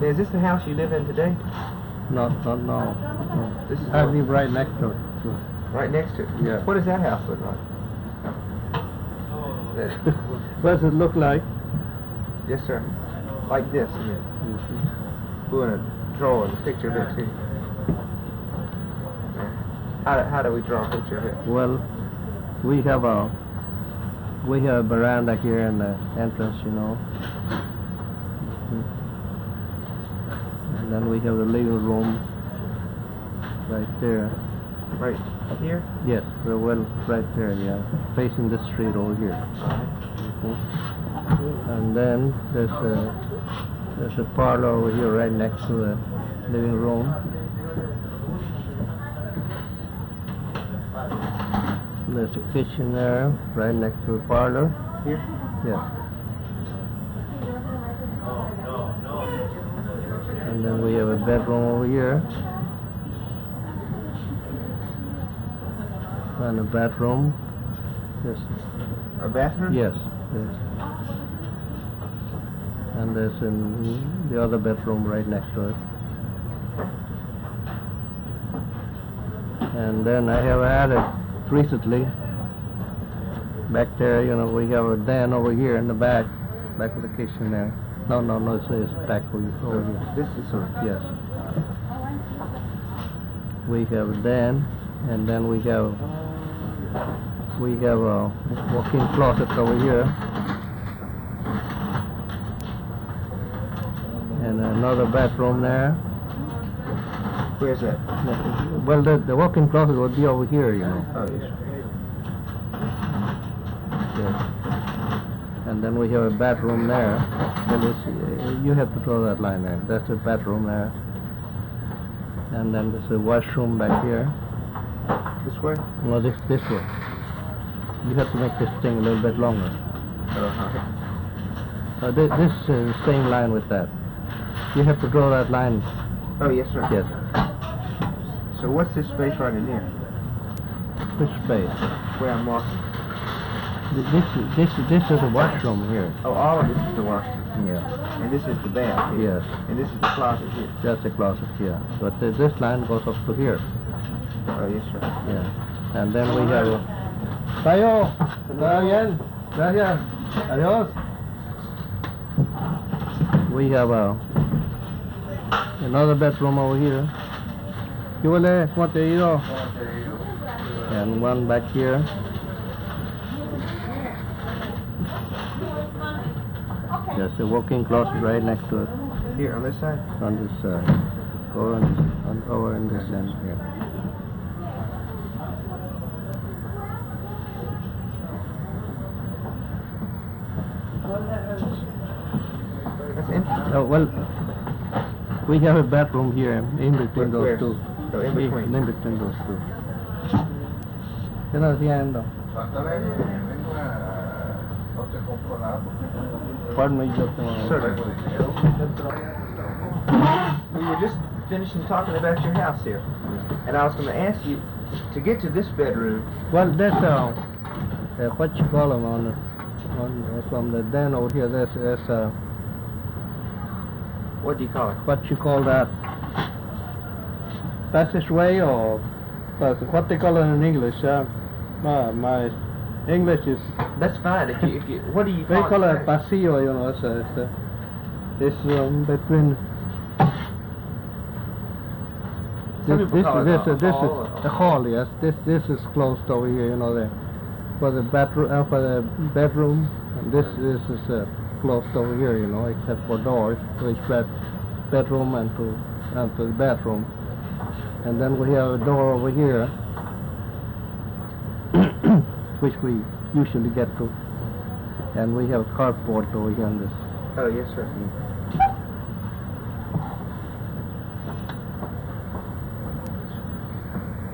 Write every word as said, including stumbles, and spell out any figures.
Is this the house you live in today? Not, not now. No. This is I what- live right next to it. So. Right next to it? Yeah. What does that house look like? That- What does it look like? yes, sir. Like this. Yeah. Mm-hmm. We're going to draw a picture of it, too. Yeah. How do, how do we draw a picture of it? Well, we have a we have a veranda here in the entrance, you know. Mhm. And then we have the living room right there. Right here? Yes, very well, right there, yeah, facing the street over here. Mhm. And then there's a there's a parlor over here right next to the living room. There's a kitchen there, right next to the parlor. Here? Yes. And then we have a bedroom over here. And a bathroom. Yes. A bathroom? Yes. Yes. And there's in the other bedroom right next to it. And then I have added recently, back there, you know, we have a den over here in the back, back of the kitchen there. No, no, no, it's, it's back over over here. This is sort of... Yes. We have a den, and then we have we have a walk-in closet over here, and another bathroom there. Where's that? Well, the, the walk-in closet would be over here, you know. Oh, yes, sir. Yes. And then we have a bathroom there. Well, it's, uh, you have to draw that line there. That's the bathroom there. And then there's a washroom back here. This way? No, this this way. You have to make this thing a little bit longer. Uh-huh. Uh, this this is the same line with that. You have to draw that line. Oh, yes, sir. Yes. So what's this space right in here? Which space? Where I'm walking. Th- This is this is this is a washroom here. Oh, all of this is the washroom. Yeah. And this is the bath here. Yes. And this is the closet here. That's a closet here. But th- this line goes up to here. Oh, yes, sir. Yeah. And then we have a... Tayo! Tayo yan! Gracias! Adios! We have a... another bedroom over here. ¿Qué huele? ¿Cómo te ha ido? And one back here. There's a walk-in closet right next to it. Here, on this side? On this side. Over on, on, over in this end here. That's empty. Oh, well, we have a bathroom here in between Where- those two. Oh, in between. In between those two. ¿Qué estás haciendo? Pardon me, just a moment. Sir. We were just finishing talking about your house here. And I was going to ask you, to get to this bedroom, Well, that's uh, uh, what you call them on, on uh, from the den over here. That's that's uh, what do you call it? what you call that passageway or uh, what they call it in English. Uh, my my English is That's fine. If you, if you, what do you they call, call it? it pasillo. You know, it's a, it's, a, it's um, between. Some This, people this, call it this, a uh, this hall is or- the hall, yes. This this is closed over here, you know, there for the bathroom, uh, for the bedroom. And this this is uh, closed over here, you know, except for doors to each bed, bedroom and to and to the bathroom. And then we have a door over here, which we usually get to. And we have a carport over here on this. Oh, yes, sir.